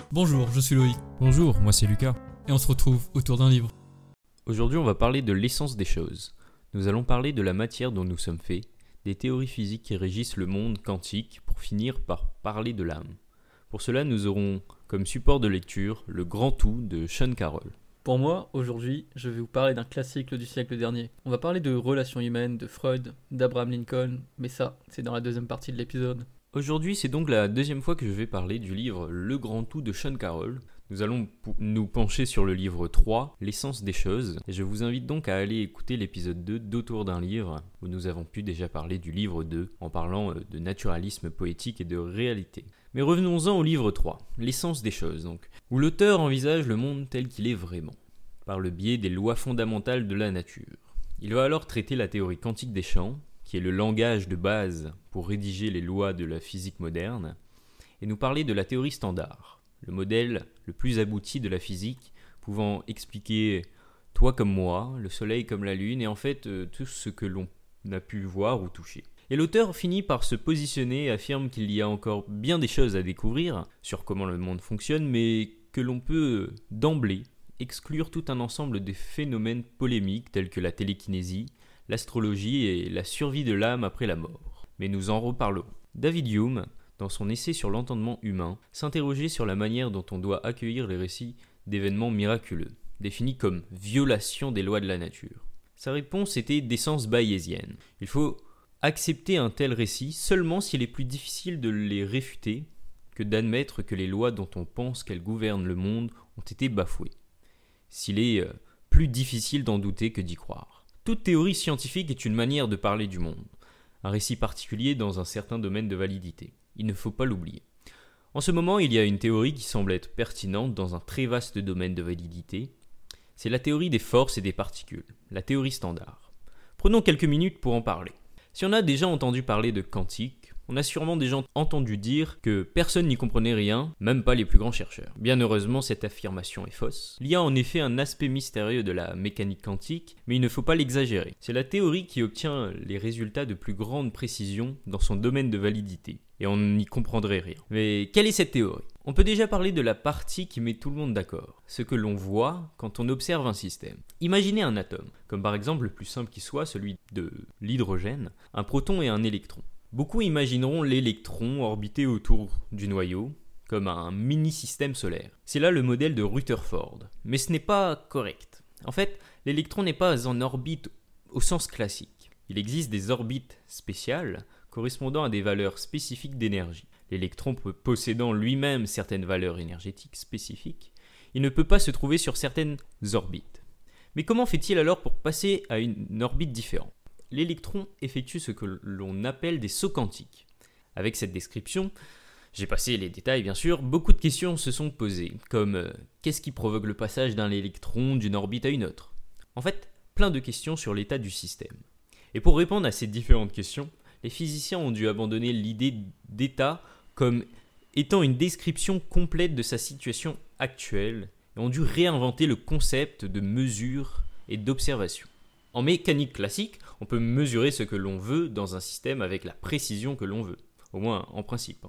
Bonjour, je suis Loïc, Bonjour, moi c'est Lucas. et on se retrouve autour d'un livre. Aujourd'hui, on va parler de l'essence des choses. Nous allons parler de la matière dont nous sommes faits, des théories physiques qui régissent le monde quantique, pour finir par parler de l'âme. Pour cela, nous aurons comme support de lecture Le Grand Tout de Sean Carroll. Pour moi, aujourd'hui, je vais vous parler d'un classique du siècle dernier. On va parler de relations humaines, de Freud, d'Abraham Lincoln, mais ça, c'est dans la deuxième partie de l'épisode. Aujourd'hui, c'est donc la deuxième fois que je vais parler du livre Le Grand Tout de Sean Carroll. Nous allons nous pencher sur le livre 3, L'essence des choses, et je vous invite donc à aller écouter l'épisode 2 d'Autour d'un livre, où nous avons pu déjà parler du livre 2, en parlant de naturalisme poétique et de réalité. Mais revenons-en au livre 3, L'essence des choses, donc, où l'auteur envisage le monde tel qu'il est vraiment, par le biais des lois fondamentales de la nature. Il va alors traiter la théorie quantique des champs, qui est le langage de base pour rédiger les lois de la physique moderne, et nous parler de la théorie standard, le modèle le plus abouti de la physique, pouvant expliquer toi comme moi, le soleil comme la lune, et en fait tout ce que l'on a pu voir ou toucher. Et l'auteur finit par se positionner et affirme qu'il y a encore bien des choses à découvrir sur comment le monde fonctionne, mais que l'on peut d'emblée exclure tout un ensemble de phénomènes polémiques tels que la télékinésie, l'astrologie et la survie de l'âme après la mort. Mais nous en reparlerons. David Hume, dans son essai sur l'entendement humain, s'interrogeait sur la manière dont on doit accueillir les récits d'événements miraculeux, définis comme violation des lois de la nature. Sa réponse était d'essence bayésienne. Il faut accepter un tel récit seulement s'il est plus difficile de les réfuter que d'admettre que les lois dont on pense qu'elles gouvernent le monde ont été bafouées. S'il est plus difficile d'en douter que d'y croire. Toute théorie scientifique est une manière de parler du monde, un récit particulier dans un certain domaine de validité. Il ne faut pas l'oublier. En ce moment, il y a une théorie qui semble être pertinente dans un très vaste domaine de validité. C'est la théorie des forces et des particules, la théorie standard. Prenons quelques minutes pour en parler. Si on a déjà entendu parler de quantique, on a sûrement déjà entendu dire que personne n'y comprenait rien, même pas les plus grands chercheurs. Bien heureusement, cette affirmation est fausse. Il y a en effet un aspect mystérieux de la mécanique quantique, mais il ne faut pas l'exagérer. C'est la théorie qui obtient les résultats de plus grande précision dans son domaine de validité, et on n'y comprendrait rien. Mais quelle est cette théorie ? On peut déjà parler de la partie qui met tout le monde d'accord, ce que l'on voit quand on observe un système. Imaginez un atome, comme par exemple le plus simple qui soit, celui de l'hydrogène, un proton et un électron. Beaucoup imagineront l'électron orbiter autour du noyau, comme un mini-système solaire. C'est là le modèle de Rutherford, mais ce n'est pas correct. En fait, l'électron n'est pas en orbite au sens classique. Il existe des orbites spéciales correspondant à des valeurs spécifiques d'énergie. L'électron possédant lui-même certaines valeurs énergétiques spécifiques, il ne peut pas se trouver sur certaines orbites. Mais comment fait-il alors pour passer à une orbite différente ? L'électron effectue ce que l'on appelle des sauts quantiques. Avec cette description, j'ai passé les détails bien sûr, beaucoup de questions se sont posées, comme qu'est-ce qui provoque le passage d'un électron d'une orbite à une autre ? En fait, plein de questions sur l'état du système. Et pour répondre à ces différentes questions, les physiciens ont dû abandonner l'idée d'état comme étant une description complète de sa situation actuelle et ont dû réinventer le concept de mesure et d'observation. En mécanique classique, on peut mesurer ce que l'on veut dans un système avec la précision que l'on veut, au moins en principe.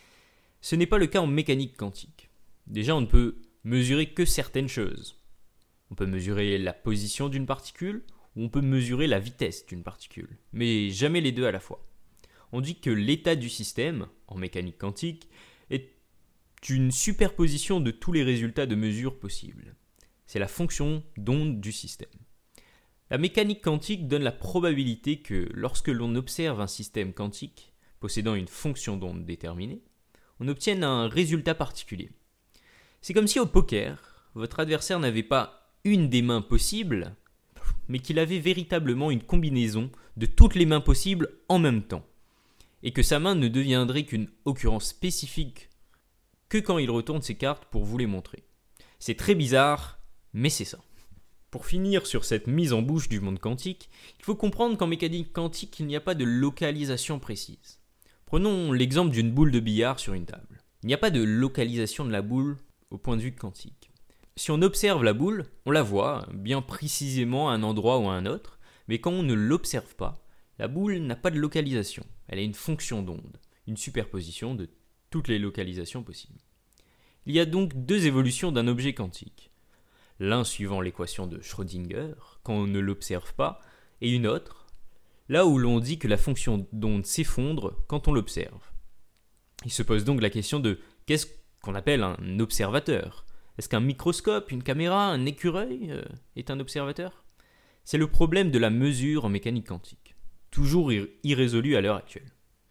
Ce n'est pas le cas en mécanique quantique. Déjà, on ne peut mesurer que certaines choses. On peut mesurer la position d'une particule, ou on peut mesurer la vitesse d'une particule, mais jamais les deux à la fois. On dit que l'état du système, en mécanique quantique, est une superposition de tous les résultats de mesure possibles. C'est la fonction d'onde du système. La mécanique quantique donne la probabilité que lorsque l'on observe un système quantique possédant une fonction d'onde déterminée, on obtienne un résultat particulier. C'est comme si au poker, votre adversaire n'avait pas une des mains possibles, mais qu'il avait véritablement une combinaison de toutes les mains possibles en même temps, et que sa main ne deviendrait qu'une occurrence spécifique que quand il retourne ses cartes pour vous les montrer. C'est très bizarre, mais c'est ça. Pour finir sur cette mise en bouche du monde quantique, il faut comprendre qu'en mécanique quantique, il n'y a pas de localisation précise. Prenons l'exemple d'une boule de billard sur une table. Il n'y a pas de localisation de la boule au point de vue quantique. Si on observe la boule, on la voit bien précisément à un endroit ou à un autre, mais quand on ne l'observe pas, la boule n'a pas de localisation. Elle a une fonction d'onde, une superposition de toutes les localisations possibles. Il y a donc deux évolutions d'un objet quantique. L'un suivant l'équation de Schrödinger, quand on ne l'observe pas, et une autre, là où l'on dit que la fonction d'onde s'effondre quand on l'observe. Il se pose donc la question de qu'est-ce qu'on appelle un observateur ? Est-ce qu'un microscope, une caméra, un écureuil est un observateur ? C'est le problème de la mesure en mécanique quantique, toujours irrésolu à l'heure actuelle.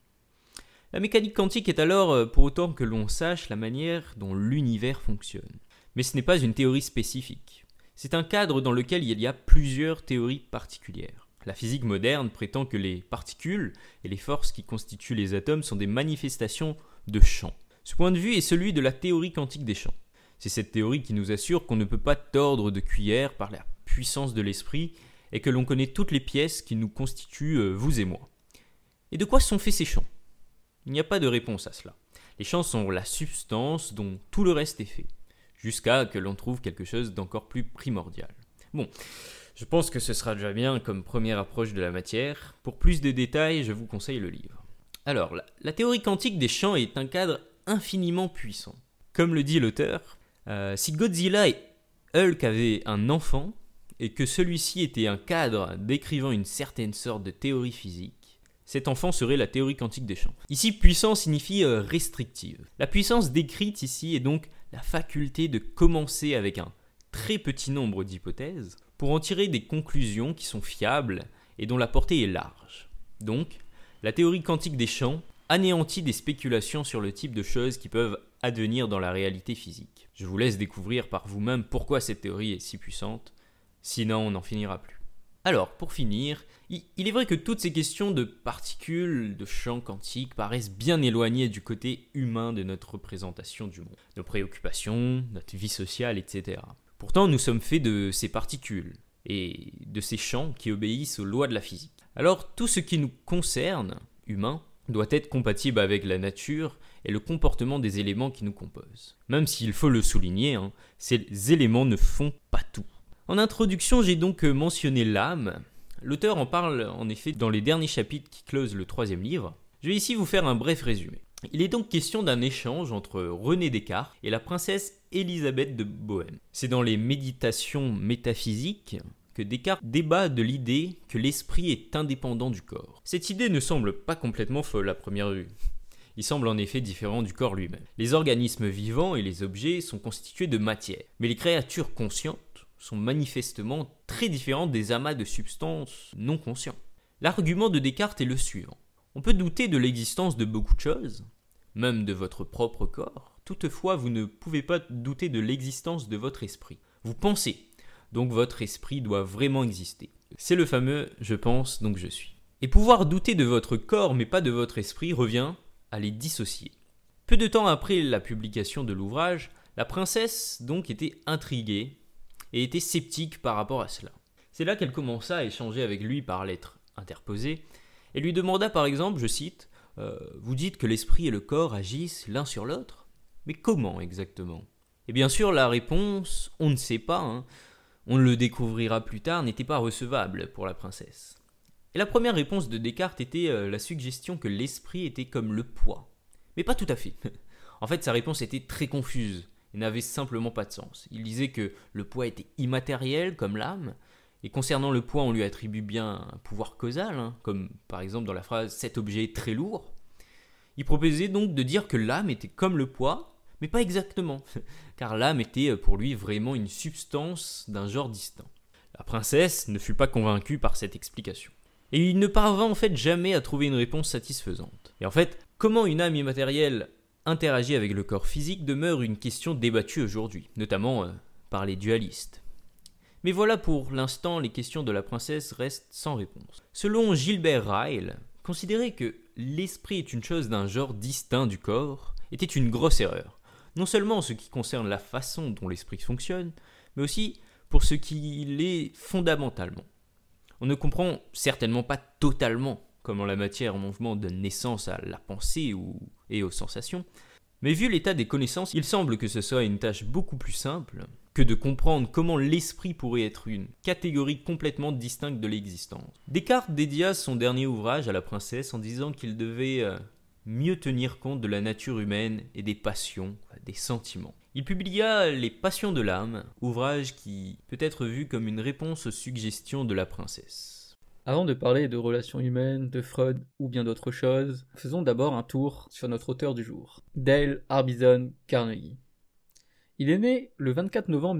La mécanique quantique est alors, pour autant que l'on sache la manière dont l'univers fonctionne. Mais ce n'est pas une théorie spécifique. C'est un cadre dans lequel il y a plusieurs théories particulières. La physique moderne prétend que les particules et les forces qui constituent les atomes sont des manifestations de champs. Ce point de vue est celui de la théorie quantique des champs. C'est cette théorie qui nous assure qu'on ne peut pas tordre de cuillère par la puissance de l'esprit et que l'on connaît toutes les pièces qui nous constituent, vous et moi. Et de quoi sont faits ces champs ? Il n'y a pas de réponse à cela. Les champs sont la substance dont tout le reste est fait, jusqu'à que l'on trouve quelque chose d'encore plus primordial. Bon, je pense que ce sera déjà bien comme première approche de la matière. Pour plus de détails, je vous conseille le livre. Alors, la théorie quantique des champs est un cadre infiniment puissant. Comme le dit l'auteur, si Godzilla et Hulk avaient un enfant, et que celui-ci était un cadre décrivant une certaine sorte de théorie physique, cet enfant serait la théorie quantique des champs. Ici, puissant signifie restrictive. La puissance décrite ici est donc la faculté de commencer avec un très petit nombre d'hypothèses pour en tirer des conclusions qui sont fiables et dont la portée est large. Donc, la théorie quantique des champs anéantit des spéculations sur le type de choses qui peuvent advenir dans la réalité physique. Je vous laisse découvrir par vous-même pourquoi cette théorie est si puissante, sinon on n'en finira plus. Alors, pour finir, il est vrai que toutes ces questions de particules, de champs quantiques paraissent bien éloignées du côté humain de notre représentation du monde. Nos préoccupations, notre vie sociale, etc. Pourtant, nous sommes faits de ces particules et de ces champs qui obéissent aux lois de la physique. Alors, tout ce qui nous concerne, humains, doit être compatible avec la nature et le comportement des éléments qui nous composent. Même s'il faut le souligner, ces éléments ne font pas tout. En introduction, j'ai donc mentionné l'âme. L'auteur en parle en effet dans les derniers chapitres qui closent le 3e livre. Je vais ici vous faire un bref résumé. Il est donc question d'un échange entre René Descartes et la princesse Élisabeth de Bohême. C'est dans les Méditations métaphysiques que Descartes débat de l'idée que l'esprit est indépendant du corps. Cette idée ne semble pas complètement folle à première vue. Il semble en effet différent du corps lui-même. Les organismes vivants et les objets sont constitués de matière, mais les créatures conscientes sont manifestement très différentes des amas de substances non conscients. L'argument de Descartes est le suivant. On peut douter de l'existence de beaucoup de choses, même de votre propre corps. Toutefois, vous ne pouvez pas douter de l'existence de votre esprit. Vous pensez, donc votre esprit doit vraiment exister. C'est le fameux « je pense, donc je suis ». Et pouvoir douter de votre corps mais pas de votre esprit revient à les dissocier. Peu de temps après la publication de l'ouvrage, la princesse donc était intriguée et était sceptique par rapport à cela. C'est là qu'elle commença à échanger avec lui par lettres interposées et lui demanda par exemple, je cite, « Vous dites que l'esprit et le corps agissent l'un sur l'autre ? Mais comment exactement ?» Et bien sûr la réponse « on ne sait pas, on le découvrira plus tard » n'était pas recevable pour la princesse. Et la première réponse de Descartes était la suggestion que l'esprit était comme le poids. Mais pas tout à fait. En fait, sa réponse était très confuse et n'avait simplement pas de sens. Il disait que le poids était immatériel comme l'âme, et concernant le poids, on lui attribue bien un pouvoir causal, comme par exemple dans la phrase « cet objet est très lourd ». Il proposait donc de dire que l'âme était comme le poids, mais pas exactement, car l'âme était pour lui vraiment une substance d'un genre distinct. La princesse ne fut pas convaincue par cette explication. Et il ne parvint en fait jamais à trouver une réponse satisfaisante. Et en fait, comment une âme immatérielle interagit avec le corps physique demeure une question débattue aujourd'hui, notamment par les dualistes. Mais voilà, pour l'instant, les questions de la princesse restent sans réponse. Selon Gilbert Ryle, considérer que l'esprit est une chose d'un genre distinct du corps était une grosse erreur, non seulement en ce qui concerne la façon dont l'esprit fonctionne, mais aussi pour ce qu'il est fondamentalement. On ne comprend certainement pas totalement comment la matière en mouvement donne naissance à la pensée et aux sensations, mais vu l'état des connaissances, il semble que ce soit une tâche beaucoup plus simple que de comprendre comment l'esprit pourrait être une catégorie complètement distincte de l'existence. Descartes dédia son dernier ouvrage à la princesse en disant qu'il devait mieux tenir compte de la nature humaine et des passions, des sentiments. Il publia Les Passions de l'âme, ouvrage qui peut être vu comme une réponse aux suggestions de la princesse. Avant de parler de relations humaines, de Freud ou bien d'autres choses, faisons d'abord un tour sur notre auteur du jour, Dale Harbison Carnegie. Il est né le 24 novembre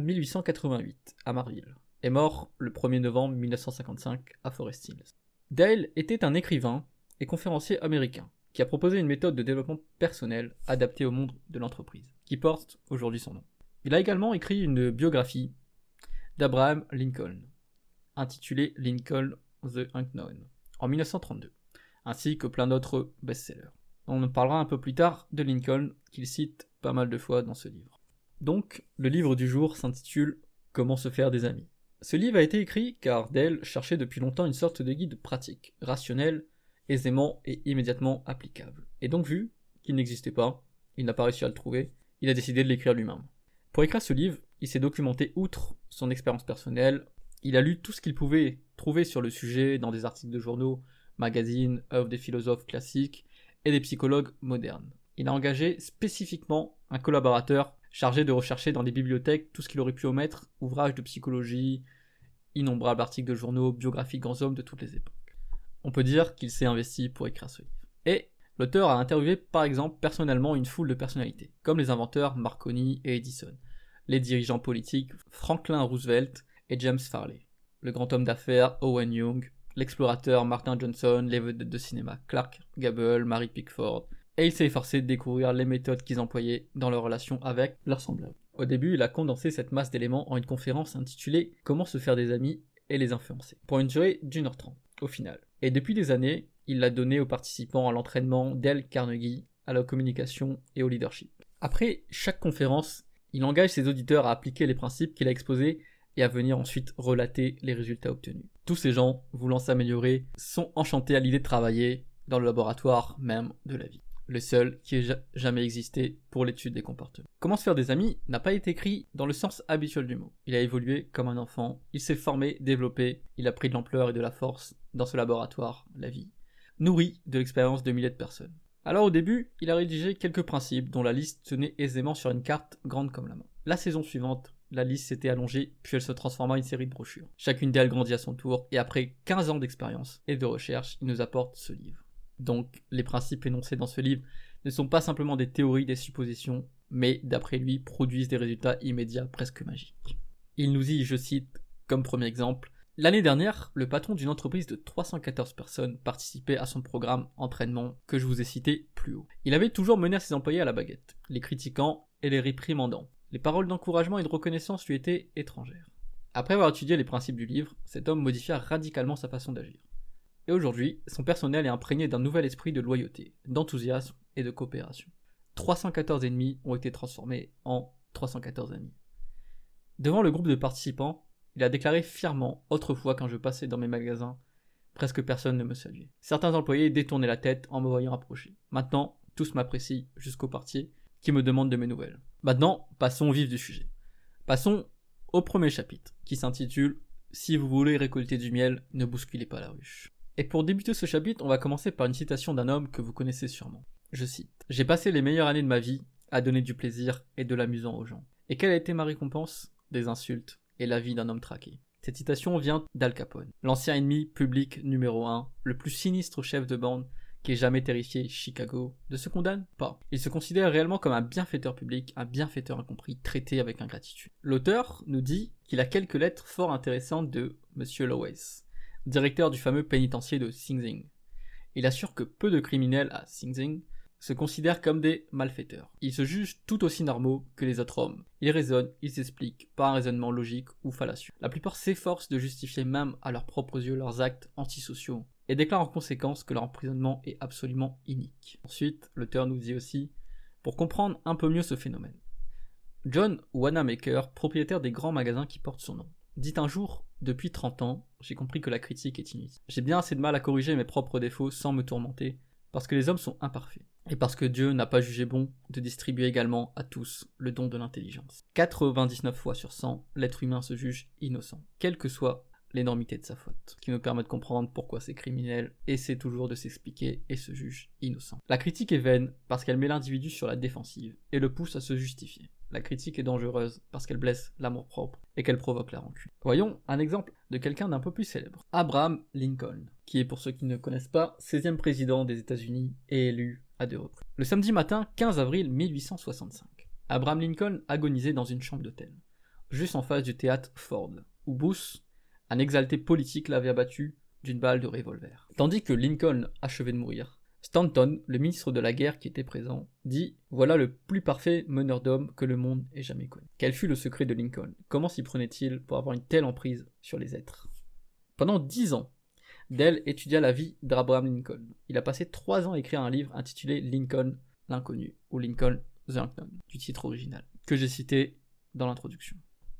1888 à Marville et mort le 1er novembre 1955 à Forest Hills. Dale était un écrivain et conférencier américain qui a proposé une méthode de développement personnel adaptée au monde de l'entreprise, qui porte aujourd'hui son nom. Il a également écrit une biographie d'Abraham Lincoln, intitulée Lincoln the Unknown, en 1932, ainsi que plein d'autres best-sellers. On en parlera un peu plus tard de Lincoln, qu'il cite pas mal de fois dans ce livre. Donc, le livre du jour s'intitule « Comment se faire des amis ». Ce livre a été écrit car Dale cherchait depuis longtemps une sorte de guide pratique, rationnel, aisément et immédiatement applicable. Et donc vu qu'il n'existait pas, il n'a pas réussi à le trouver, il a décidé de l'écrire lui-même. Pour écrire ce livre, il s'est documenté outre son expérience personnelle, il a lu tout ce qu'il pouvait trouver sur le sujet dans des articles de journaux, magazines, œuvres des philosophes classiques et des psychologues modernes. Il a engagé spécifiquement un collaborateur chargé de rechercher dans des bibliothèques tout ce qu'il aurait pu omettre, ouvrages de psychologie, innombrables articles de journaux, biographies de grands hommes de toutes les époques. On peut dire qu'il s'est investi pour écrire ce livre. Et l'auteur a interviewé par exemple personnellement une foule de personnalités, comme les inventeurs Marconi et Edison, les dirigeants politiques Franklin Roosevelt et James Farley, le grand homme d'affaires Owen Young, l'explorateur Martin Johnson, les vedettes de cinéma Clark Gable, Mary Pickford, et il s'est efforcé de découvrir les méthodes qu'ils employaient dans leur relation avec leurs semblables. Au début, il a condensé cette masse d'éléments en une conférence intitulée « Comment se faire des amis et les influencer », pour une durée d'1h30 au final. Et depuis des années, il l'a donné aux participants à l'entraînement Dale Carnegie, à la communication et au leadership. Après chaque conférence, il engage ses auditeurs à appliquer les principes qu'il a exposés et à venir ensuite relater les résultats obtenus. Tous ces gens, voulant s'améliorer, sont enchantés à l'idée de travailler dans le laboratoire même de la vie. Le seul qui ait jamais existé pour l'étude des comportements. Comment se faire des amis n'a pas été écrit dans le sens habituel du mot. Il a évolué comme un enfant, il s'est formé, développé, il a pris de l'ampleur et de la force dans ce laboratoire, la vie, nourri de l'expérience de milliers de personnes. Alors au début, il a rédigé quelques principes dont la liste tenait aisément sur une carte grande comme la main. La saison suivante, la liste s'était allongée, puis elle se transforma en une série de brochures. Chacune d'elles grandit à son tour, et après 15 ans d'expérience et de recherche, il nous apporte ce livre. Donc, les principes énoncés dans ce livre ne sont pas simplement des théories, des suppositions, mais, d'après lui, produisent des résultats immédiats presque magiques. Il nous dit, je cite, comme premier exemple, « L'année dernière, le patron d'une entreprise de 314 personnes participait à son programme entraînement que je vous ai cité plus haut. Il avait toujours mené à ses employés à la baguette, les critiquant et les réprimandant. Les paroles d'encouragement et de reconnaissance lui étaient étrangères. Après avoir étudié les principes du livre, cet homme modifia radicalement sa façon d'agir. Et aujourd'hui, son personnel est imprégné d'un nouvel esprit de loyauté, d'enthousiasme et de coopération. 314 ennemis ont été transformés en 314 amis. » Devant le groupe de participants, il a déclaré fièrement, autrefois quand je passais dans mes magasins, presque personne ne me saluait. Certains employés détournaient la tête en me voyant approcher. Maintenant, tous m'apprécient, jusqu'au portier, qui me demande de mes nouvelles. Maintenant, passons au vif du sujet. Passons au premier chapitre, qui s'intitule « Si vous voulez récolter du miel, ne bousculez pas la ruche ». Et pour débuter ce chapitre, on va commencer par une citation d'un homme que vous connaissez sûrement. Je cite « J'ai passé les meilleures années de ma vie à donner du plaisir et de l'amusant aux gens. Et quelle a été ma récompense ? Des insultes et la vie d'un homme traqué. » Cette citation vient d'Al Capone, l'ancien ennemi public numéro 1, le plus sinistre chef de bande qui ait jamais terrifié Chicago, ne se condamne pas. Il se considère réellement comme un bienfaiteur public, un bienfaiteur incompris, traité avec ingratitude. L'auteur nous dit qu'il a quelques lettres fort intéressantes de Monsieur Lowes, directeur du fameux pénitencier de Sing Sing. Il assure que peu de criminels à Sing Sing se considèrent comme des malfaiteurs. Ils se jugent tout aussi normaux que les autres hommes. Ils raisonnent, ils s'expliquent, par un raisonnement logique ou fallacieux. La plupart s'efforcent de justifier même à leurs propres yeux leurs actes antisociaux et déclarent en conséquence que leur emprisonnement est absolument inique. Ensuite, l'auteur nous dit aussi, pour comprendre un peu mieux ce phénomène, John Wanamaker, propriétaire des grands magasins qui portent son nom, dit un jour, depuis 30 ans, j'ai compris que la critique est inutile. J'ai bien assez de mal à corriger mes propres défauts sans me tourmenter, parce que les hommes sont imparfaits, et parce que Dieu n'a pas jugé bon de distribuer également à tous le don de l'intelligence. 99 fois sur 100, l'être humain se juge innocent, quelle que soit l'énormité de sa faute, qui nous permet de comprendre pourquoi ces criminels essaient toujours de s'expliquer et se jugent innocents. La critique est vaine parce qu'elle met l'individu sur la défensive et le pousse à se justifier. La critique est dangereuse parce qu'elle blesse l'amour-propre et qu'elle provoque la rancune. Voyons un exemple de quelqu'un d'un peu plus célèbre. Abraham Lincoln, qui est, pour ceux qui ne connaissent pas, 16e président des États-Unis et élu à 2 reprises. Le samedi matin 15 avril 1865, Abraham Lincoln agonisait dans une chambre d'hôtel, juste en face du théâtre Ford, où Booth, un exalté politique, l'avait abattu d'une balle de revolver. Tandis que Lincoln achevait de mourir, Stanton, le ministre de la guerre qui était présent, dit « Voilà le plus parfait meneur d'hommes que le monde ait jamais connu. » Quel fut le secret de Lincoln? Comment s'y prenait-il pour avoir une telle emprise sur les êtres? Pendant 10 ans, Dell étudia la vie d'Abraham Lincoln. Il a passé 3 ans à écrire un livre intitulé Lincoln l'inconnu, ou Lincoln the Unknown, du titre original, que j'ai cité dans l'introduction.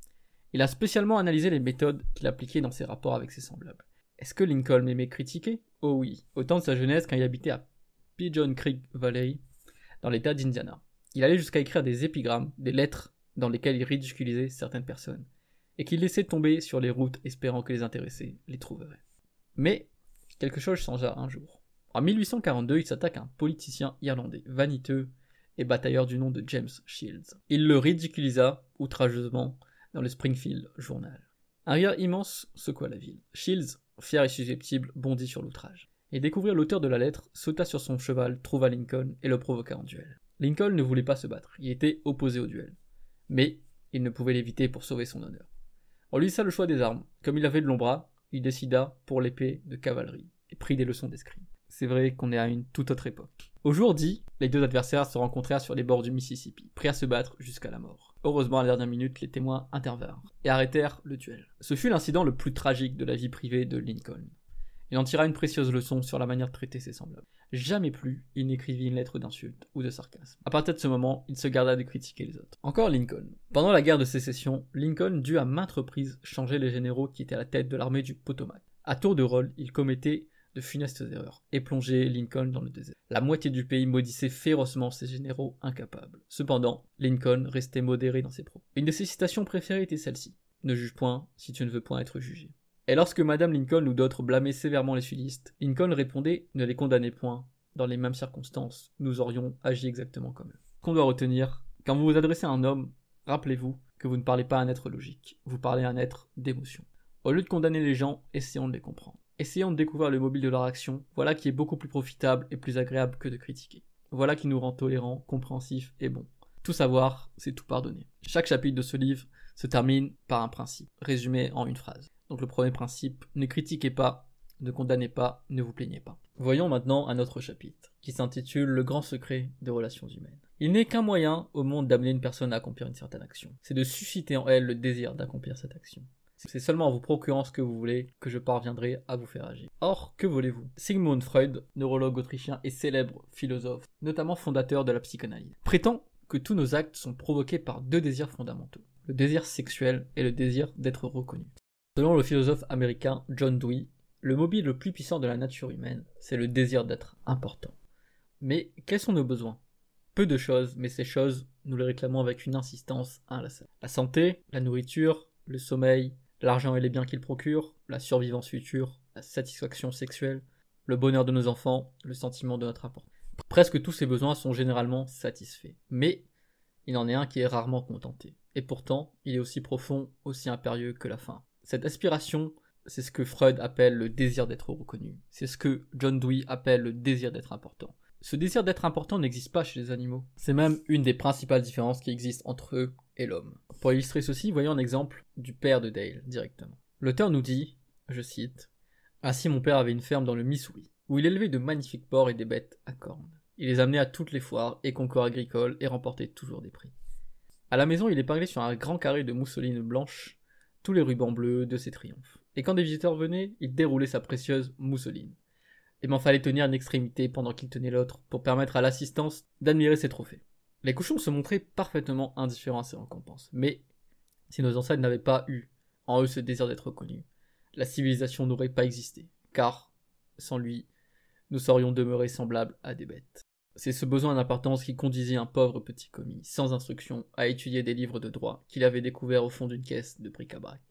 Il a spécialement analysé les méthodes qu'il appliquait dans ses rapports avec ses semblables. Est-ce que Lincoln aimait critiquer? Oh oui, au temps de sa jeunesse quand il habitait à Pigeon Creek Valley, dans l'état d'Indiana. Il allait jusqu'à écrire des épigrammes, des lettres dans lesquelles il ridiculisait certaines personnes, et qu'il laissait tomber sur les routes espérant que les intéressés les trouveraient. Mais quelque chose changea un jour. En 1842, il s'attaque à un politicien irlandais, vaniteux et batailleur du nom de James Shields. Il le ridiculisa outrageusement dans le Springfield Journal. Un rire immense secoua la ville. Shields, fier et susceptible, bondit sur l'outrage. Et découvrir l'auteur de la lettre, sauta sur son cheval, trouva Lincoln et le provoqua en duel. Lincoln ne voulait pas se battre, il était opposé au duel. Mais il ne pouvait l'éviter pour sauver son honneur. On lui laissa le choix des armes. Comme il avait de longs bras, il décida pour l'épée de cavalerie et prit des leçons d'escrime. C'est vrai qu'on est à une toute autre époque. Au jour dit, les deux adversaires se rencontrèrent sur les bords du Mississippi, prêts à se battre jusqu'à la mort. Heureusement, à la dernière minute, les témoins intervinrent et arrêtèrent le duel. Ce fut l'incident le plus tragique de la vie privée de Lincoln. Il en tira une précieuse leçon sur la manière de traiter ses semblables. Jamais plus, il n'écrivit une lettre d'insulte ou de sarcasme. À partir de ce moment, il se garda de critiquer les autres. Encore Lincoln. Pendant la guerre de sécession, Lincoln dut à maintes reprises changer les généraux qui étaient à la tête de l'armée du Potomac. À tour de rôle, il commettait de funestes erreurs et plongeait Lincoln dans le désert. La moitié du pays maudissait férocement ses généraux incapables. Cependant, Lincoln restait modéré dans ses propos. Une de ses citations préférées était celle-ci. « Ne juge point si tu ne veux point être jugé ». Et lorsque Madame Lincoln ou d'autres blâmaient sévèrement les sudistes, Lincoln répondait « Ne les condamnez point, dans les mêmes circonstances, nous aurions agi exactement comme eux ». Qu'on doit retenir, quand vous vous adressez à un homme, rappelez-vous que vous ne parlez pas à un être logique, vous parlez à un être d'émotion. Au lieu de condamner les gens, essayons de les comprendre. Essayons de découvrir le mobile de leur action, voilà qui est beaucoup plus profitable et plus agréable que de critiquer. Voilà qui nous rend tolérants, compréhensifs et bons. Tout savoir, c'est tout pardonner. Chaque chapitre de ce livre se termine par un principe, résumé en une phrase. Donc le premier principe, ne critiquez pas, ne condamnez pas, ne vous plaignez pas. Voyons maintenant un autre chapitre, qui s'intitule « Le grand secret des relations humaines ». Il n'est qu'un moyen au monde d'amener une personne à accomplir une certaine action. C'est de susciter en elle le désir d'accomplir cette action. C'est seulement en vous procurant ce que vous voulez que je parviendrai à vous faire agir. Or, que voulez-vous? Sigmund Freud, neurologue autrichien et célèbre philosophe, notamment fondateur de la psychanalyse, prétend que tous nos actes sont provoqués par 2 désirs fondamentaux, le désir sexuel et le désir d'être reconnu. Selon le philosophe américain John Dewey, le mobile le plus puissant de la nature humaine, c'est le désir d'être important. Mais quels sont nos besoins? Peu de choses, mais ces choses, nous les réclamons avec une insistance inlassable. La santé, la nourriture, le sommeil, l'argent et les biens qu'il procure, la survivance future, la satisfaction sexuelle, le bonheur de nos enfants, le sentiment de notre importance. Presque tous ces besoins sont généralement satisfaits. Mais il en est un qui est rarement contenté. Et pourtant, il est aussi profond, aussi impérieux que la faim. Cette aspiration, c'est ce que Freud appelle le désir d'être reconnu. C'est ce que John Dewey appelle le désir d'être important. Ce désir d'être important n'existe pas chez les animaux. C'est même une des principales différences qui existent entre eux et l'homme. Pour illustrer ceci, voyons un exemple du père de Dale directement. L'auteur nous dit, je cite, « Ainsi mon père avait une ferme dans le Missouri, où il élevait de magnifiques porcs et des bêtes à cornes. Il les amenait à toutes les foires et concours agricoles et remportait toujours des prix. À la maison, il épinglait sur un grand carré de mousseline blanche tous les rubans bleus de ses triomphes. Et quand des visiteurs venaient, il déroulait sa précieuse mousseline. Il m'en fallait tenir une extrémité pendant qu'il tenait l'autre pour permettre à l'assistance d'admirer ses trophées. Les cochons se montraient parfaitement indifférents à ces récompenses. Mais si nos ancêtres n'avaient pas eu en eux ce désir d'être reconnus, la civilisation n'aurait pas existé, car, sans lui, nous serions demeurés semblables à des bêtes. C'est ce besoin d'importance qui conduisait un pauvre petit commis, sans instruction, à étudier des livres de droit qu'il avait découverts au fond d'une caisse de bric-à-brac.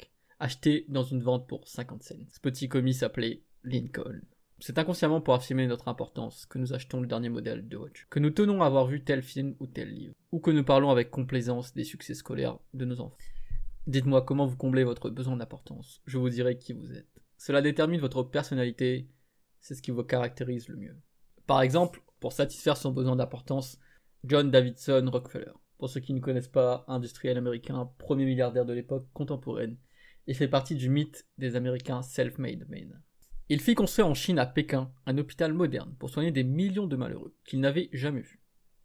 acheté dans une vente pour 50 cents. Ce petit commis s'appelait Lincoln. C'est inconsciemment pour affirmer notre importance que nous achetons le dernier modèle de Watch, que nous tenons à avoir vu tel film ou tel livre, ou que nous parlons avec complaisance des succès scolaires de nos enfants. Dites-moi comment vous comblez votre besoin d'importance, je vous dirai qui vous êtes. Cela détermine votre personnalité, c'est ce qui vous caractérise le mieux. Par exemple, pour satisfaire son besoin d'importance, John Davidson Rockefeller, pour ceux qui ne connaissent pas, industriel américain, premier milliardaire de l'époque contemporaine, et fait partie du mythe des Américains self-made men. Il fit construire en Chine à Pékin un hôpital moderne pour soigner des millions de malheureux qu'il n'avait jamais vus.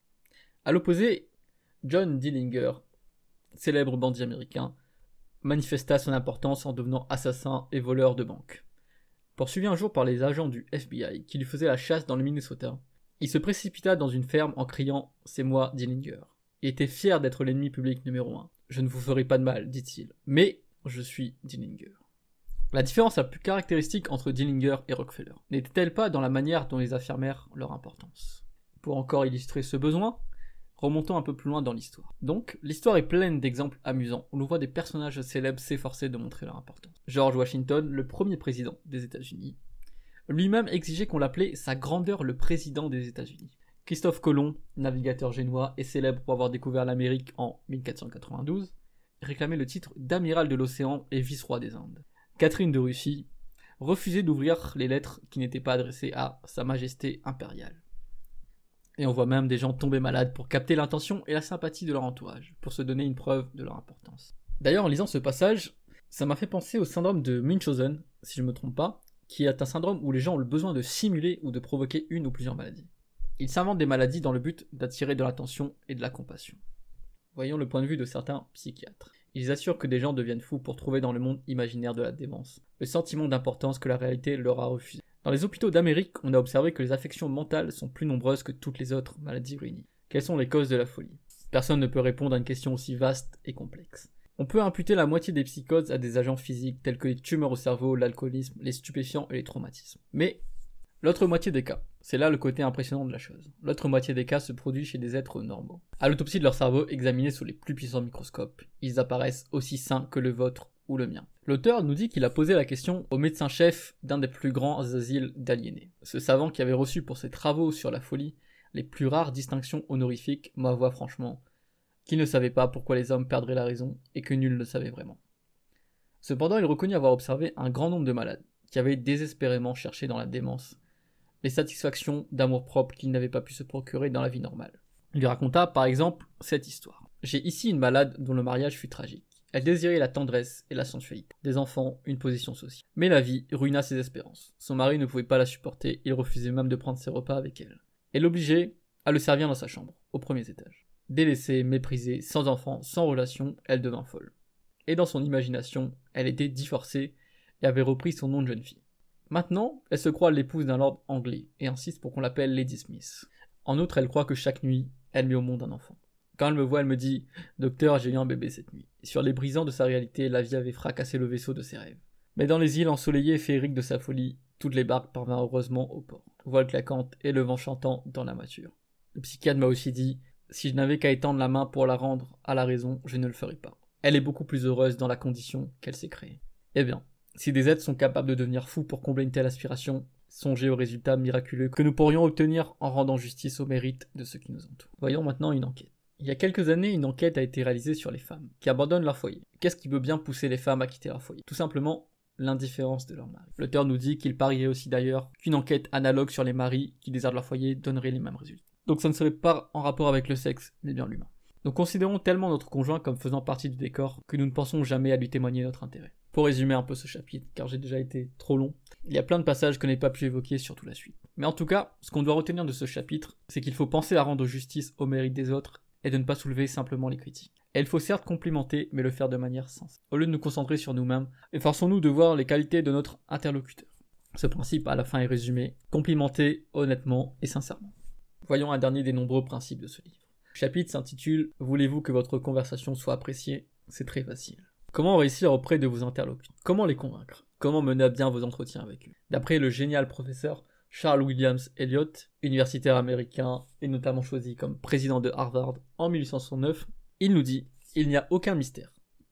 À l'opposé, John Dillinger, célèbre bandit américain, manifesta son importance en devenant assassin et voleur de banque. Poursuivi un jour par les agents du FBI qui lui faisaient la chasse dans le Minnesota, il se précipita dans une ferme en criant « C'est moi, Dillinger ». Il était fier d'être l'ennemi public numéro 1. « Je ne vous ferai pas de mal, dit-il, mais je suis Dillinger ». La différence la plus caractéristique entre Dillinger et Rockefeller n'était-elle pas dans la manière dont ils affirmèrent leur importance? Pour encore illustrer ce besoin, remontons un peu plus loin dans l'histoire. Donc, l'histoire est pleine d'exemples amusants où l'on voit des personnages célèbres s'efforcer de montrer leur importance. George Washington, le premier président des États-Unis, lui-même exigeait qu'on l'appelait sa grandeur le président des États-Unis. Christophe Colomb, navigateur génois et célèbre pour avoir découvert l'Amérique en 1492, réclamait le titre d'amiral de l'océan et vice-roi des Indes. Catherine de Russie refusait d'ouvrir les lettres qui n'étaient pas adressées à Sa Majesté impériale. Et on voit même des gens tomber malades pour capter l'intention et la sympathie de leur entourage, pour se donner une preuve de leur importance. D'ailleurs, en lisant ce passage, ça m'a fait penser au syndrome de Munchausen, si je ne me trompe pas, qui est un syndrome où les gens ont le besoin de simuler ou de provoquer une ou plusieurs maladies. Ils s'inventent des maladies dans le but d'attirer de l'attention et de la compassion. Voyons le point de vue de certains psychiatres. Ils assurent que des gens deviennent fous pour trouver dans le monde imaginaire de la démence le sentiment d'importance que la réalité leur a refusé. Dans les hôpitaux d'Amérique, on a observé que les affections mentales sont plus nombreuses que toutes les autres maladies réunies. Quelles sont les causes de la folie? Personne ne peut répondre à une question aussi vaste et complexe. On peut imputer la moitié des psychoses à des agents physiques tels que les tumeurs au cerveau, l'alcoolisme, les stupéfiants et les traumatismes. Mais l'autre moitié des cas, c'est là le côté impressionnant de la chose. L'autre moitié des cas se produit chez des êtres normaux. À l'autopsie de leur cerveau, examinés sous les plus puissants microscopes, ils apparaissent aussi sains que le vôtre ou le mien. L'auteur nous dit qu'il a posé la question au médecin-chef d'un des plus grands asiles d'aliénés. Ce savant qui avait reçu pour ses travaux sur la folie les plus rares distinctions honorifiques m'avoua franchement qu'il ne savait pas pourquoi les hommes perdraient la raison et que nul ne savait vraiment. Cependant, il reconnut avoir observé un grand nombre de malades qui avaient désespérément cherché dans la démence les satisfactions d'amour-propre qu'ils n'avaient pas pu se procurer dans la vie normale. Il lui raconta, par exemple, cette histoire. « J'ai ici une malade dont le mariage fut tragique. Elle désirait la tendresse et la sensualité, des enfants, une position sociale. Mais la vie ruina ses espérances. Son mari ne pouvait pas la supporter, il refusait même de prendre ses repas avec elle. Elle l'obligeait à le servir dans sa chambre, au premier étage. Délaissée, méprisée, sans enfants, sans relation, elle devint folle. Et dans son imagination, elle était divorcée et avait repris son nom de jeune fille. Maintenant, elle se croit l'épouse d'un lord anglais et insiste pour qu'on l'appelle Lady Smith. En outre, elle croit que chaque nuit, elle met au monde un enfant. Quand elle me voit, elle me dit « Docteur, j'ai eu un bébé cette nuit. » Sur les brisants de sa réalité, la vie avait fracassé le vaisseau de ses rêves. Mais dans les îles ensoleillées et féeriques de sa folie, toutes les barques parvinrent heureusement au port, voile claquante et le vent chantant dans la mâture. Le psychiatre m'a aussi dit « Si je n'avais qu'à étendre la main pour la rendre à la raison, je ne le ferais pas. Elle est beaucoup plus heureuse dans la condition qu'elle s'est créée. » Eh bien, si des êtres sont capables de devenir fous pour combler une telle aspiration, songez aux résultats miraculeux que nous pourrions obtenir en rendant justice aux mérites de ceux qui nous entourent. Voyons maintenant une enquête. Il y a quelques années, une enquête a été réalisée sur les femmes qui abandonnent leur foyer. Qu'est-ce qui peut bien pousser les femmes à quitter leur foyer? Tout simplement, l'indifférence de leur mari. L'auteur nous dit qu'il parierait aussi d'ailleurs qu'une enquête analogue sur les maris qui désertent leur foyer donnerait les mêmes résultats. Donc ça ne serait pas en rapport avec le sexe, mais bien l'humain. Nous considérons tellement notre conjoint comme faisant partie du décor que nous ne pensons jamais à lui témoigner notre intérêt. Pour résumer un peu ce chapitre, car j'ai déjà été trop long, il y a plein de passages que je n'ai pas pu évoquer sur toute la suite. Mais en tout cas, ce qu'on doit retenir de ce chapitre, c'est qu'il faut penser à rendre justice aux mérites des autres et de ne pas soulever simplement les critiques. Et il faut certes complimenter, mais le faire de manière sensée. Au lieu de nous concentrer sur nous-mêmes, efforçons-nous de voir les qualités de notre interlocuteur. Ce principe, à la fin, est résumé: complimenter honnêtement et sincèrement. Voyons un dernier des nombreux principes de ce livre. Le chapitre s'intitule « Voulez-vous que votre conversation soit appréciée ?» C'est très facile. Comment réussir auprès de vos interlocuteurs? Comment les convaincre? Comment mener à bien vos entretiens avec eux? D'après le génial professeur Charles Williams Eliot, universitaire américain et notamment choisi comme président de Harvard en 1869, il nous dit « Il n'y a aucun mystère.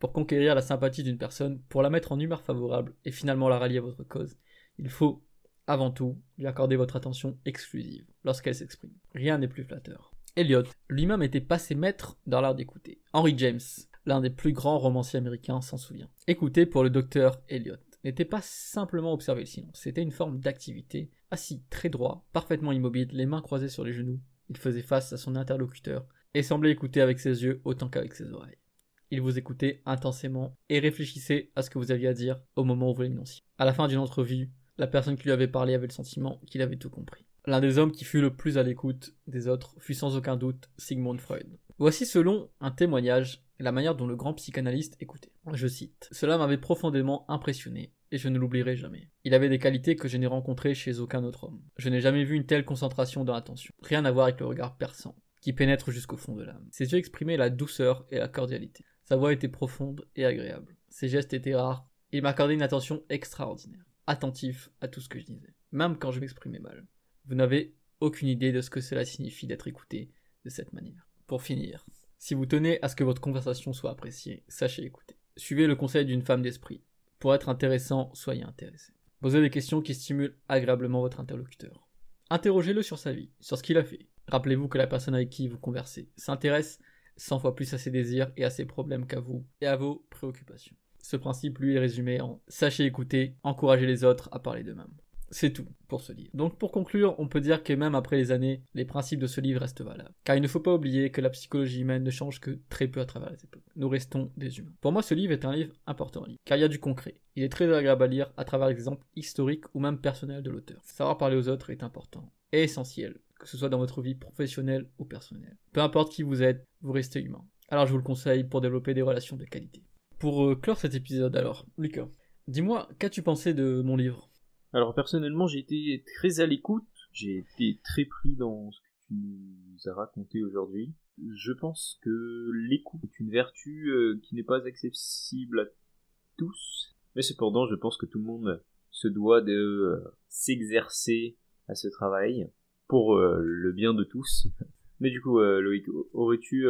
Pour conquérir la sympathie d'une personne, pour la mettre en humeur favorable et finalement la rallier à votre cause, il faut, avant tout, lui accorder votre attention exclusive lorsqu'elle s'exprime. Rien n'est plus flatteur. Eliot lui-même était passé maître dans l'art d'écouter. Henry James, l'un des plus grands romanciers américains, s'en souvient. Écouter pour le docteur Eliot n'était pas simplement observer le silence, c'était une forme d'activité. Assis très droit, parfaitement immobile, les mains croisées sur les genoux, il faisait face à son interlocuteur et semblait écouter avec ses yeux autant qu'avec ses oreilles. Il vous écoutait intensément et réfléchissait à ce que vous aviez à dire au moment où vous l'énonciez. À la fin d'une entrevue, la personne qui lui avait parlé avait le sentiment qu'il avait tout compris. L'un des hommes qui fut le plus à l'écoute des autres fut sans aucun doute Sigmund Freud. Voici selon un témoignage la manière dont le grand psychanalyste écoutait. Je cite : « Cela m'avait profondément impressionné et je ne l'oublierai jamais. Il avait des qualités que je n'ai rencontrées chez aucun autre homme. Je n'ai jamais vu une telle concentration dans l'attention. Rien à voir avec le regard perçant, qui pénètre jusqu'au fond de l'âme. Ses yeux exprimaient la douceur et la cordialité. Sa voix était profonde et agréable. Ses gestes étaient rares. Il m'accordait une attention extraordinaire, attentif à tout ce que je disais, même quand je m'exprimais mal. Vous n'avez aucune idée de ce que cela signifie d'être écouté de cette manière. Pour finir, si vous tenez à ce que votre conversation soit appréciée, sachez écouter. Suivez le conseil d'une femme d'esprit. Pour être intéressant, soyez intéressé. Posez des questions qui stimulent agréablement votre interlocuteur. Interrogez-le sur sa vie, sur ce qu'il a fait. Rappelez-vous que la personne avec qui vous conversez s'intéresse 100 fois plus à ses désirs et à ses problèmes qu'à vous et à vos préoccupations. Ce principe, lui, est résumé en « sachez écouter, encouragez les autres à parler d'eux-mêmes ». C'est tout pour ce livre. Donc pour conclure, on peut dire que même après les années, les principes de ce livre restent valables. Car il ne faut pas oublier que la psychologie humaine ne change que très peu à travers les époques. Nous restons des humains. Pour moi, ce livre est un livre important à lire, car il y a du concret. Il est très agréable à lire à travers les exemples historiques ou même personnels de l'auteur. Savoir parler aux autres est important et essentiel, que ce soit dans votre vie professionnelle ou personnelle. Peu importe qui vous êtes, vous restez humain. Alors je vous le conseille pour développer des relations de qualité. Pour clore cet épisode alors, Lucas, dis-moi, qu'as-tu pensé de mon livre ? Alors personnellement, j'ai été très à l'écoute, j'ai été très pris dans ce que tu nous as raconté aujourd'hui. Je pense que l'écoute est une vertu qui n'est pas accessible à tous, mais cependant, je pense que tout le monde se doit de s'exercer à ce travail pour le bien de tous. Mais du coup, Loïc, aurais-tu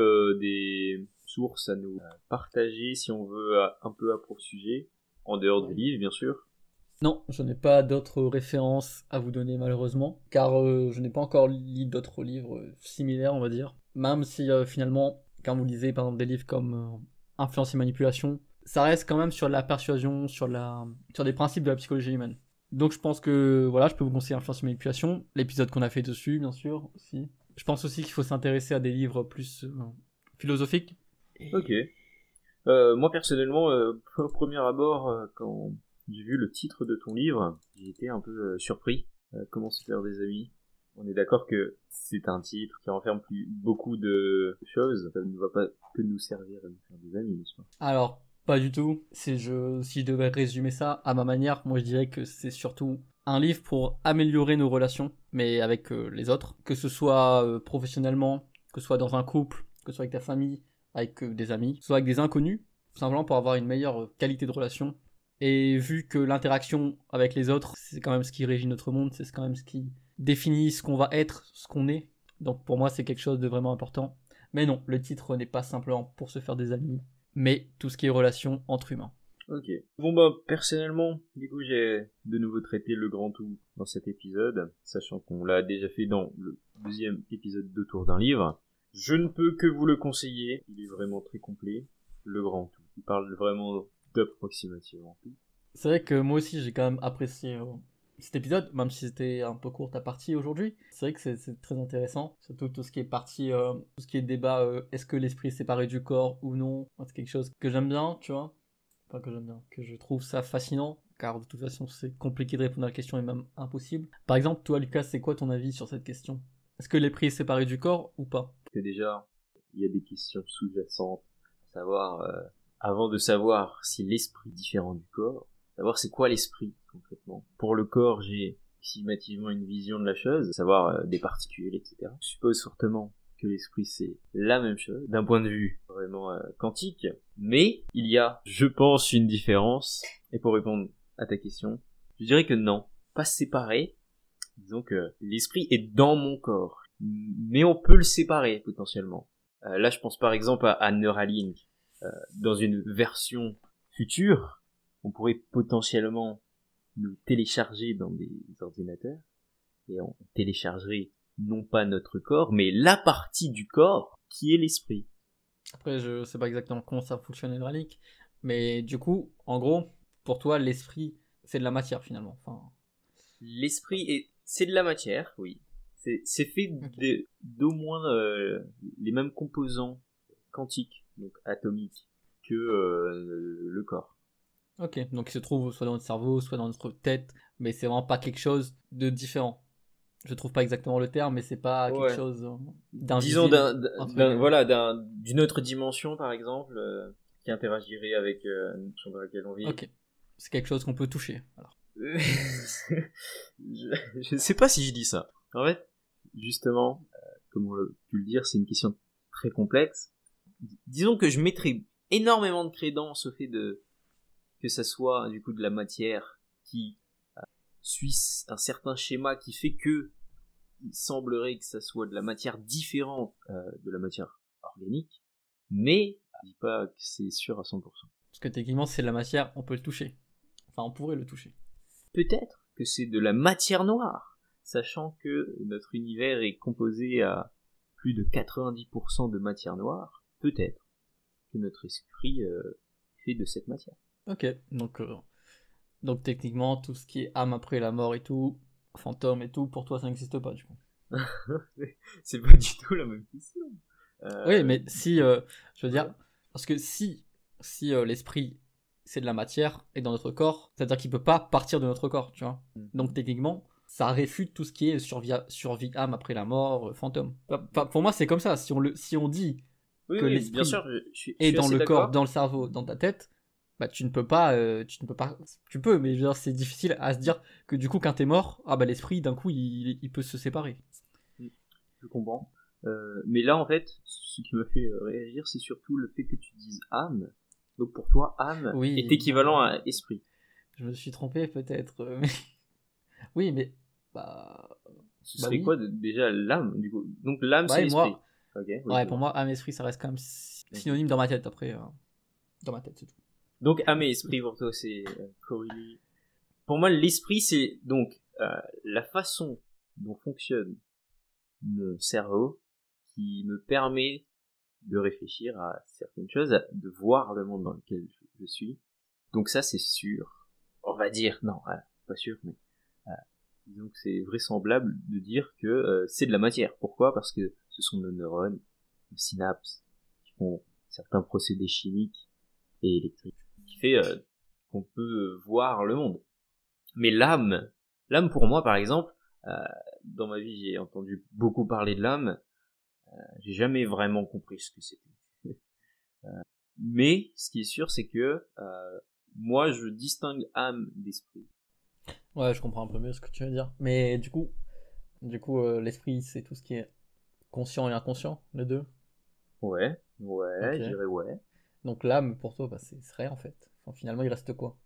des sources à nous partager si on veut un peu à pour sujet, en dehors du livre, bien sûr? Non, je n'ai pas d'autres références à vous donner malheureusement, car je n'ai pas encore lu d'autres livres similaires, on va dire. Même si finalement, quand vous lisez par exemple des livres comme Influence et Manipulation, ça reste quand même sur la persuasion, sur des principes de la psychologie humaine. Donc je pense que voilà, je peux vous conseiller Influence et Manipulation, l'épisode qu'on a fait dessus, bien sûr, aussi. Je pense aussi qu'il faut s'intéresser à des livres plus philosophiques. Ok. Moi personnellement, au premier abord, quand j'ai vu le titre de ton livre, j'ai été un peu surpris. Comment se faire des amis? On est d'accord que c'est un titre qui renferme beaucoup de choses. Ça ne va pas que nous servir à nous faire des amis, n'est-ce pas? Alors, pas du tout. Si je devais résumer ça à ma manière, moi je dirais que c'est surtout un livre pour améliorer nos relations, mais avec les autres. Que ce soit professionnellement, que ce soit dans un couple, que ce soit avec ta famille, avec des amis, que ce soit avec des inconnus, tout simplement pour avoir une meilleure qualité de relation. Et vu que l'interaction avec les autres, c'est quand même ce qui régit notre monde, c'est quand même ce qui définit ce qu'on va être, ce qu'on est. Donc pour moi, c'est quelque chose de vraiment important. Mais non, le titre n'est pas simplement pour se faire des amis, mais tout ce qui est relation entre humains. Ok. Bon bah personnellement, du coup j'ai de nouveau traité le grand tout dans cet épisode, sachant qu'on l'a déjà fait dans le deuxième épisode d'Autour d'un livre. Je ne peux que vous le conseiller, il est vraiment très complet, le grand tout. Il parle vraiment d'approximativement tout. C'est vrai que moi aussi j'ai quand même apprécié cet épisode, même si c'était un peu court ta partie aujourd'hui. C'est vrai que c'est très intéressant, surtout tout ce qui est partie, tout ce qui est débat, est-ce que l'esprit est séparé du corps ou non. C'est quelque chose que j'aime bien, tu vois. Enfin que j'aime bien, que je trouve ça fascinant, car de toute façon c'est compliqué de répondre à la question et même impossible. Par exemple, toi Lucas, c'est quoi ton avis sur cette question? Est-ce que l'esprit est séparé du corps ou pas? Que déjà, il y a des questions sous-jacentes, à savoir, avant de savoir si l'esprit est différent du corps, savoir c'est quoi l'esprit concrètement. Pour le corps, j'ai systématiquement une vision de la chose, savoir des particules, etc. Je suppose fortement que l'esprit c'est la même chose, d'un point de vue vraiment quantique, mais il y a, je pense, une différence, et pour répondre à ta question, je dirais que non, pas séparé, disons que l'esprit est dans mon corps, mais on peut le séparer potentiellement. Là je pense par exemple à Neuralink, dans une version future, on pourrait potentiellement nous télécharger dans des ordinateurs, et on téléchargerait non pas notre corps, mais la partie du corps qui est l'esprit. Après, je sais pas exactement comment ça fonctionne hydraulique, mais du coup, en gros, pour toi, l'esprit, c'est de la matière finalement. Enfin, L'esprit c'est de la matière, oui. C'est fait Ok. d'au moins les mêmes composants quantiques, donc atomiques, que le corps. ok, donc il se trouve soit dans notre cerveau, soit dans notre tête, mais c'est vraiment pas quelque chose de différent. Je trouve pas exactement le terme, mais c'est pas quelque Ouais. chose Disons d'invisible, entre guillemets. d'une autre dimension, par exemple, qui interagirait avec la dimension dans laquelle on vit. Ok, c'est quelque chose qu'on peut toucher. Alors. Je sais pas si je dis ça. En fait, justement, comme on l'a pu le dire, c'est une question très complexe. Disons que je mettrais énormément de crédence au fait que ça soit du coup de la matière qui suit un certain schéma qui fait que il semblerait que ça soit de la matière différente de la matière organique, mais je dis pas que c'est sûr à 100%. Parce que techniquement, c'est de la matière, on peut le toucher. Enfin, on pourrait le toucher. Peut-être que c'est de la matière noire, sachant que notre univers est composé à plus de 90% de matière noire. Peut-être que notre esprit est fait de cette matière. Ok, donc techniquement, tout ce qui est âme après la mort et tout, fantôme et tout, pour toi, ça n'existe pas du coup. C'est pas du tout la même question. Oui, mais si, je veux Ouais. dire, parce que si l'esprit c'est de la matière et dans notre corps, c'est-à-dire qu'il peut pas partir de notre corps, tu vois. Donc techniquement, ça réfute tout ce qui est survie âme après la mort, fantôme. Enfin, pour moi, c'est comme ça. Si on dit Oui, que oui, bien l'esprit sûr, je est suis dans assez le corps, d'accord. dans le cerveau, dans ta tête, bah tu ne peux pas, tu peux, mais je veux dire, c'est difficile à se dire que du coup, quand t'es mort, ah bah l'esprit d'un coup il peut se séparer. Je comprends. Mais là, en fait, ce qui me fait réagir, c'est surtout le fait que tu dises âme. Donc pour toi, âme est Oui, équivalent à esprit. je me suis trompé peut-être, mais oui, mais bah Ce bah serait oui. quoi déjà l'âme du coup? Donc l'âme, Bah c'est et l'esprit. moi, Ok, oui, ouais, je pour vois. moi, âme esprit, ça reste quand même Mhm. synonyme dans ma tête après, dans ma tête, c'est tout. Donc âme et esprit pour toi, c'est corrélé. Pour moi, l'esprit, c'est donc la façon dont fonctionne mon cerveau qui me permet de réfléchir à certaines choses, de voir le monde dans lequel je suis. Donc ça, c'est sûr. On va dire, non, pas sûr, mais euh, disons que c'est vraisemblable de dire que c'est de la matière. Pourquoi? Parce que ce sont nos neurones, nos synapses, qui font certains procédés chimiques et électriques, qui fait qu'on peut voir le monde. Mais l'âme pour moi, par exemple, euh, dans ma vie, j'ai entendu beaucoup parler de l'âme. J'ai jamais vraiment compris ce que c'était. Mais ce qui est sûr, c'est que moi, je distingue âme d'esprit. Ouais, je comprends un peu mieux ce que tu veux dire. Mais du coup, l'esprit, c'est tout ce qui est conscient et inconscient, les deux. Ouais, ouais, Ok. je dirais ouais. Donc l'âme, pour toi, bah, c'est rien en fait. Enfin, finalement, il reste quoi?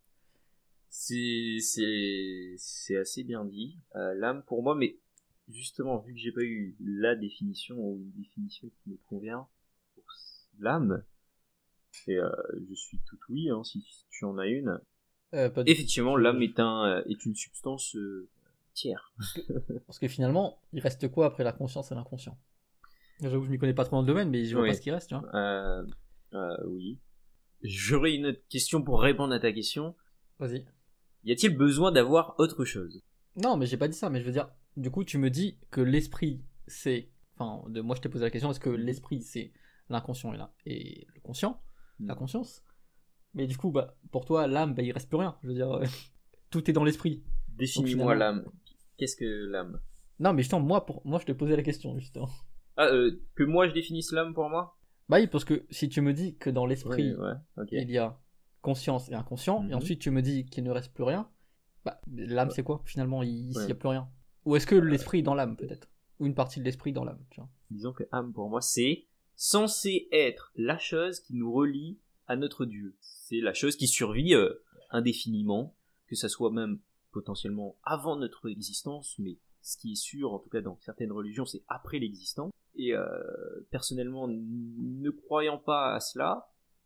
C'est assez bien dit. L'âme pour moi, mais justement, vu que j'ai pas eu la définition ou une définition qui me convient pour l'âme, et je suis tout oui, hein, si tu en as une. Pas du tout. Effectivement, l'âme est une substance tiers. Parce que, parce que finalement, il reste quoi après la conscience et l'inconscient? J'avoue que je m'y connais pas trop dans le domaine, mais je vois pas ce Oui. qui reste, tu vois. Oui. J'aurais une autre question pour répondre à ta question. Vas-y. Y a-t-il besoin d'avoir autre chose? Non, mais j'ai pas dit ça, mais je veux dire, du coup, tu me dis que l'esprit, c'est. Enfin, moi, je t'ai posé la question, est-ce que Mhm. l'esprit, c'est l'inconscient et le conscient, la Mhm. conscience? Mais du coup, bah, pour toi, l'âme, bah, il reste plus rien. Je veux dire, tout est dans l'esprit. Donc Définis-moi finalement. l'âme. Qu'est-ce que l'âme? Non, mais justement, moi, je te posais la question, justement. Ah, que moi je définisse l'âme pour moi? Bah oui, parce que si tu me dis que dans Oui, l'esprit, ouais, ok. il y a conscience et inconscient, et Mhm. ensuite tu me dis qu'il ne reste plus rien, bah, l'âme, Ouais, c'est quoi, finalement, s'il n'y ouais. a plus rien? Ou est-ce que l'esprit est dans l'âme, peut-être? Ou une partie de l'esprit dans l'âme, tu vois? Disons que âme pour moi, c'est censé être la chose qui nous relie à notre Dieu. C'est la chose qui survit indéfiniment, que ça soit même potentiellement avant notre existence, mais ce qui est sûr, en tout cas dans certaines religions, c'est après l'existence. Et personnellement, ne croyant pas à cela,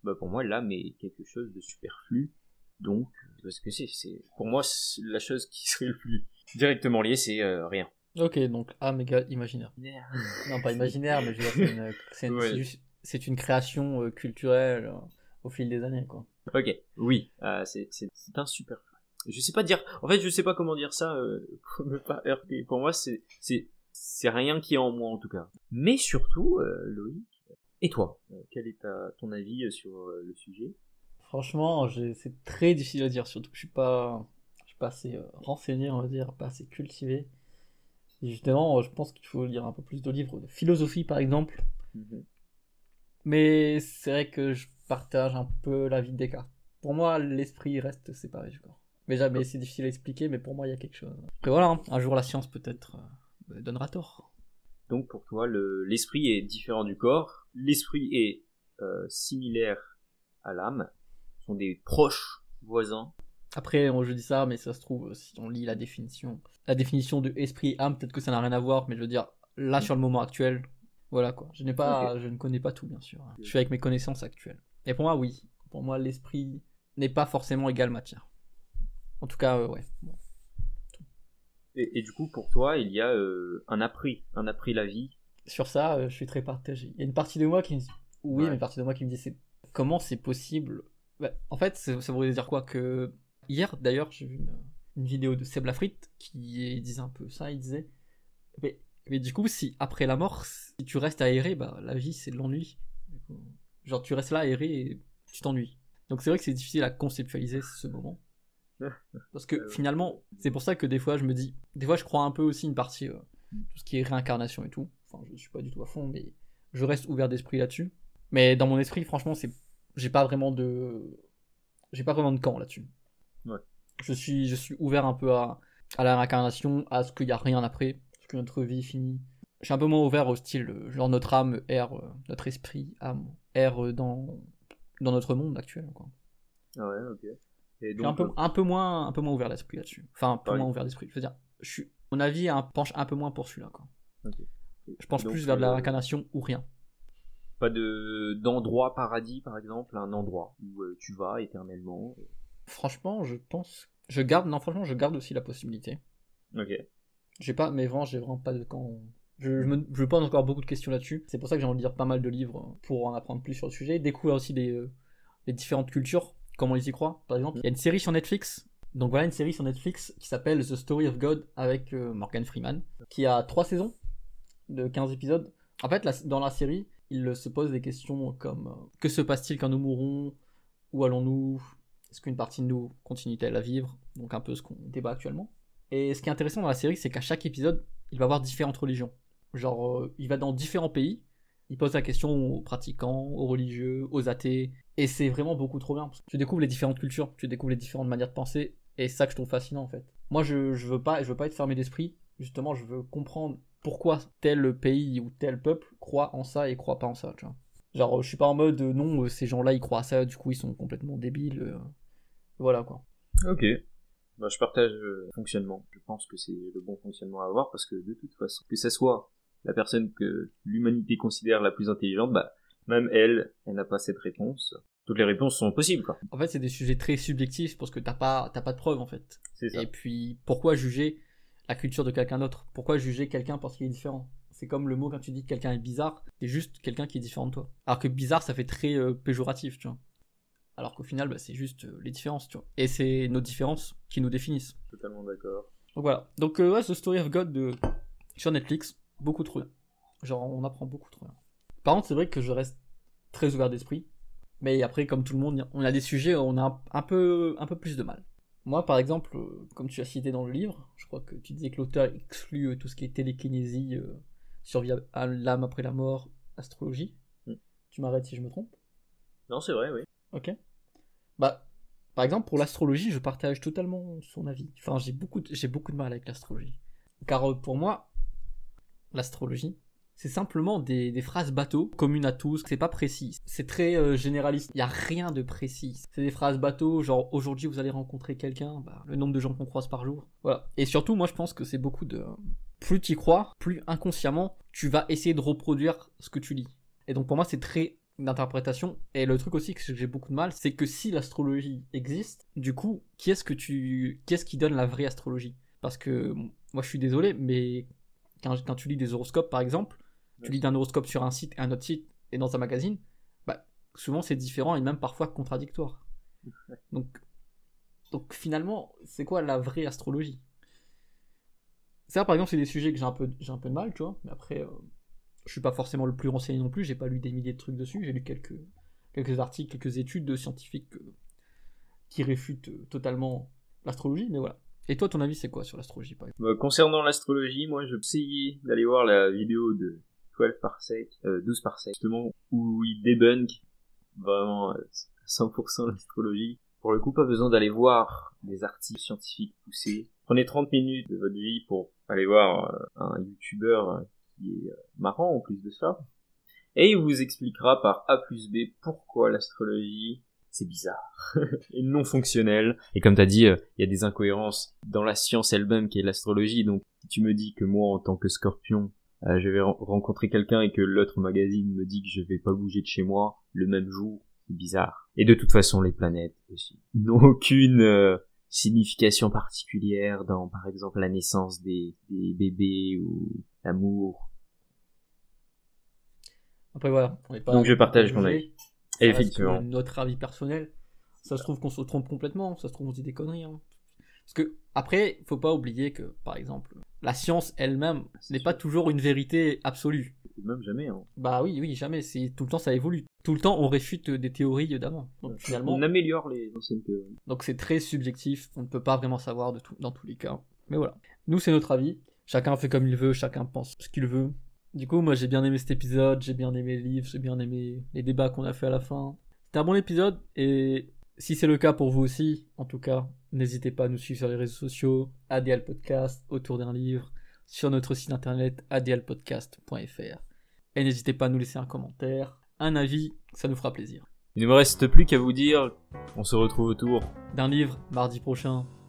bah pour moi l'âme est quelque chose de superflu. Donc, parce que c'est pour moi la chose qui serait le plus directement liée, c'est rien. Ok, donc âme égale imaginaire. Non, pas imaginaire, mais je veux dire, Ouais. c'est une création culturelle au fil des années, quoi. Ok, oui, c'est un superflu. Je sais pas dire, en fait, je sais pas comment dire ça pour ne pas heurter. Pour moi, c'est rien qui est en moi en tout cas. Mais surtout, Loïc, et toi, quel est ton avis sur le sujet? Franchement, c'est très difficile à dire, surtout que je suis pas assez renseigné, on va dire, pas assez cultivé. Et justement, je pense qu'il faut lire un peu plus de livres de philosophie, par exemple. Mhm. Mais c'est vrai que je partage un peu l'avis de Descartes. Pour moi, l'esprit reste séparé du corps. Mais jamais, c'est difficile à expliquer, mais pour moi, il y a quelque chose. Après voilà, hein, un jour la science peut-être me donnera tort. Donc pour toi, l'esprit est différent du corps. L'esprit est similaire à l'âme. Ce sont des proches voisins. Après, je dis ça, mais ça se trouve, si on lit la définition de esprit et âme, peut-être que ça n'a rien à voir, mais je veux dire, là, sur le moment actuel, voilà quoi. Je ne connais pas tout, bien sûr. Je suis avec mes connaissances actuelles. Et pour moi, oui. Pour moi, l'esprit n'est pas forcément égal matière. En tout cas, ouais. Bon. Et du coup, pour toi, il y a un après la vie. Sur ça, je suis très partagé. Il y a une partie de moi qui me dit, oui, Ouais. mais une partie de moi qui me dit, comment c'est possible? Bah, en fait, ça voudrait dire quoi? Que hier, d'ailleurs, j'ai vu une vidéo de Seb Lafrite qui disait un peu ça. Il disait, mais du coup, si après la mort, si tu restes aéré, bah la vie c'est de l'ennui. Du coup, genre tu restes là aéré et tu t'ennuies. Donc c'est vrai que c'est difficile à conceptualiser ce moment. Parce que finalement, c'est pour ça que des fois je me dis, des fois je crois un peu aussi une partie, tout ce qui est réincarnation et tout. Enfin, je suis pas du tout à fond, mais je reste ouvert d'esprit là-dessus. Mais dans mon esprit, franchement, j'ai pas vraiment de camp là-dessus. Ouais. Je suis ouvert un peu à la réincarnation, à ce qu'il y a rien après, ce que notre vie finit. Je suis un peu moins ouvert au style, genre notre âme erre, notre esprit âme erre dans notre monde actuel, quoi. Ah ouais, ok. Et Je suis un peu moins ouvert d'esprit là-dessus. Enfin, un peu moins ouvert d'esprit. Je veux dire, mon avis penche un peu moins pour celui-là, quoi. Okay. Je penche plus vers de la réincarnation ou rien. Pas d'endroit paradis, par exemple, un endroit où tu vas éternellement. Franchement, je pense, je garde aussi la possibilité. Ok. J'ai vraiment pas de camp. Je pose encore beaucoup de questions là-dessus. C'est pour ça que j'ai envie de lire pas mal de livres pour en apprendre plus sur le sujet. Découvrir aussi les différentes cultures, comment ils y croient, par exemple. Il y a une série sur Netflix. Donc voilà, une série sur Netflix qui s'appelle The Story of God avec Morgan Freeman, qui a 3 saisons de 15 épisodes. En fait, dans la série, il se pose des questions comme que se passe-t-il quand nous mourrons? Où allons-nous? Est-ce qu'une partie de nous continue-t-elle à vivre? Donc un peu ce qu'on débat actuellement. Et ce qui est intéressant dans la série, c'est qu'à chaque épisode, il va avoir différentes religions. Genre, il va dans différents pays, il pose la question aux pratiquants, aux religieux, aux athées, et c'est vraiment beaucoup trop bien. Parce que tu découvres les différentes cultures, tu découvres les différentes manières de penser, et c'est ça que je trouve fascinant en fait. Moi, je veux pas être fermé d'esprit, justement, je veux comprendre pourquoi tel pays ou tel peuple croit en ça et croit pas en ça, tu vois. Genre, je suis pas en mode, non, ces gens-là, ils croient à ça, du coup, ils sont complètement débiles. Voilà, quoi. Ok. Bah, je partage le fonctionnement. Je pense que c'est le bon fonctionnement à avoir parce que de toute façon, que ça soit la personne que l'humanité considère la plus intelligente, bah, même elle n'a pas cette réponse. Toutes les réponses sont possibles, quoi. En fait, c'est des sujets très subjectifs parce que t'as pas de preuves, en fait. C'est ça. Et puis, pourquoi juger la culture de quelqu'un d'autre? Pourquoi juger quelqu'un parce qu'il est différent? C'est comme le mot quand tu dis que quelqu'un est bizarre, c'est juste quelqu'un qui est différent de toi. Alors que bizarre, ça fait très péjoratif, tu vois. Alors qu'au final, bah, c'est juste les différences, tu vois. Et c'est nos différences qui nous définissent. Totalement d'accord. Donc voilà. Donc ouais, The Story of God sur Netflix, beaucoup trop bien. Genre, on apprend beaucoup trop bien. Par contre, c'est vrai que je reste très ouvert d'esprit. Mais après, comme tout le monde, on a des sujets où on a un peu plus de mal. Moi, par exemple, comme tu as cité dans le livre, je crois que tu disais que l'auteur exclut tout ce qui est télékinésie, survie à l'âme après la mort, astrologie. Tu m'arrêtes si je me trompe? Non, c'est vrai, oui. Ok. Bah, par exemple, pour l'astrologie, je partage totalement son avis. Enfin, j'ai beaucoup de mal avec l'astrologie. Car pour moi, l'astrologie, c'est simplement des phrases bateau, communes à tous, c'est pas précis. C'est très généraliste, il n'y a rien de précis. C'est des phrases bateau, genre aujourd'hui vous allez rencontrer quelqu'un, bah, le nombre de gens qu'on croise par jour. Voilà. Et surtout, moi je pense que c'est beaucoup de... Plus tu y crois, plus inconsciemment, tu vas essayer de reproduire ce que tu lis. Et donc pour moi, c'est très d'interprétation. Et le truc aussi que j'ai beaucoup de mal, c'est que si l'astrologie existe, du coup, qui est-ce qui donne la vraie astrologie? Parce que moi je suis désolé, mais quand tu lis des horoscopes par exemple, tu lis d'un horoscope sur un site et un autre site et dans un magazine, bah souvent c'est différent et même parfois contradictoire. Donc finalement, c'est quoi la vraie astrologie? Ça par exemple c'est des sujets que j'ai un peu de mal, tu vois, mais après je suis pas forcément le plus renseigné non plus, j'ai pas lu des milliers de trucs dessus, j'ai lu quelques articles, quelques études de scientifiques qui réfutent totalement l'astrologie, mais voilà. Et toi, ton avis, c'est quoi sur l'astrologie, par exemple? Concernant l'astrologie, moi, je vais essayer d'aller voir la vidéo de 12 parsec, justement, où il débunk vraiment à 100% l'astrologie. Pour le coup, pas besoin d'aller voir des articles scientifiques poussés. Prenez 30 minutes de votre vie pour aller voir un youtubeur qui est marrant en plus de ça. Et il vous expliquera par A plus B pourquoi l'astrologie c'est bizarre et non fonctionnel. Et comme t'as dit, il y a des incohérences dans la science elle-même qui est l'astrologie. Donc, si tu me dis que moi, en tant que Scorpion, je vais rencontrer quelqu'un et que l'autre magazine me dit que je vais pas bouger de chez moi le même jour, c'est bizarre. Et de toute façon, les planètes aussi n'ont aucune signification particulière dans, par exemple, la naissance des bébés ou l'amour. Après voilà, on n'est pas. Donc je partage mon avis. Et effectivement. Notre avis personnel, ça se trouve qu'on se trompe complètement, ça se trouve on dit des conneries. Hein. Parce que après, faut pas oublier que, par exemple, la science elle-même n'est pas toujours une vérité absolue. Même jamais. Hein. Bah oui, jamais. C'est tout le temps ça évolue. Tout le temps on réfute des théories d'avant. Donc finalement, on améliore les anciennes théories. Donc c'est très subjectif. On ne peut pas vraiment savoir dans tous les cas. Mais voilà. Nous c'est notre avis. Chacun fait comme il veut. Chacun pense ce qu'il veut. Du coup, moi j'ai bien aimé cet épisode, j'ai bien aimé le livre, j'ai bien aimé les débats qu'on a fait à la fin. C'était un bon épisode, et si c'est le cas pour vous aussi, en tout cas, n'hésitez pas à nous suivre sur les réseaux sociaux, ADL Podcast, autour d'un livre, sur notre site internet adlpodcast.fr. Et n'hésitez pas à nous laisser un commentaire, un avis, ça nous fera plaisir. Il ne me reste plus qu'à vous dire, on se retrouve autour d'un livre mardi prochain.